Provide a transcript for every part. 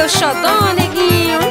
xodó, neguinho.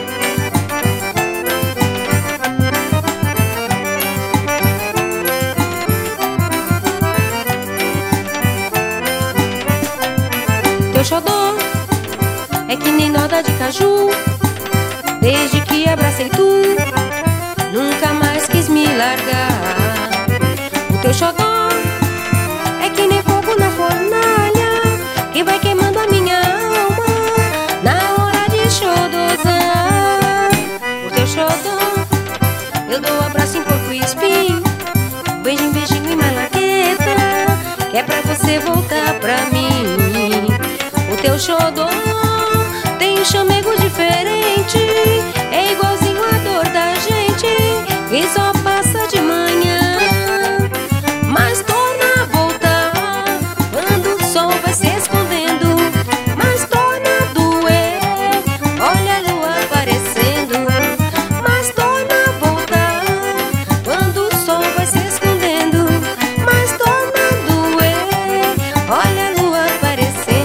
Teu xodó é que nem noda de caju. Desde que abracei tu, nunca mais quis me largar. O teu xodó é que nem fogo na fornalha, que vai queimando a minha alma na hora de xodozar. O teu xodó eu dou abraço em porco e espinho, beijinho, beijinho e malaqueta, que é pra você voltar pra mim. O teu xodó tem um chamego diferente, é igualzinho a dor da gente, que só passa de manhã, mas torna a voltar quando o sol vai se escondendo, mas torna a doer, olha a lua aparecendo, mas torna a voltar quando o sol vai se escondendo, mas torna a doer, olha a lua aparecendo.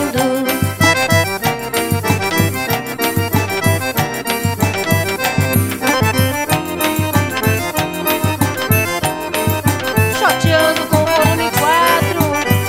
Choteando com volume 4.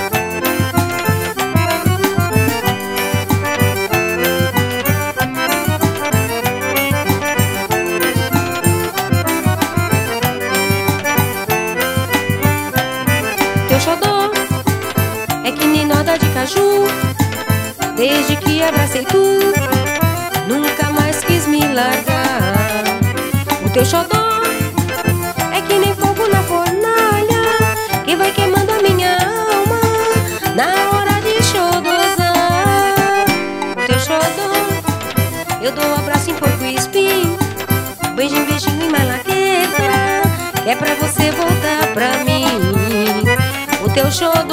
Teu xodó é que nem noda de caju. Desde que abracei tu, nunca mais quis me largar. O teu xodó é que nem fogo na fornalha, que vai queimando a minha alma na hora de xodozar. O teu xodó eu dou abraço em porco e espinho, beijinho, beijinho e malaqueta, que é pra você voltar pra mim. O teu xodó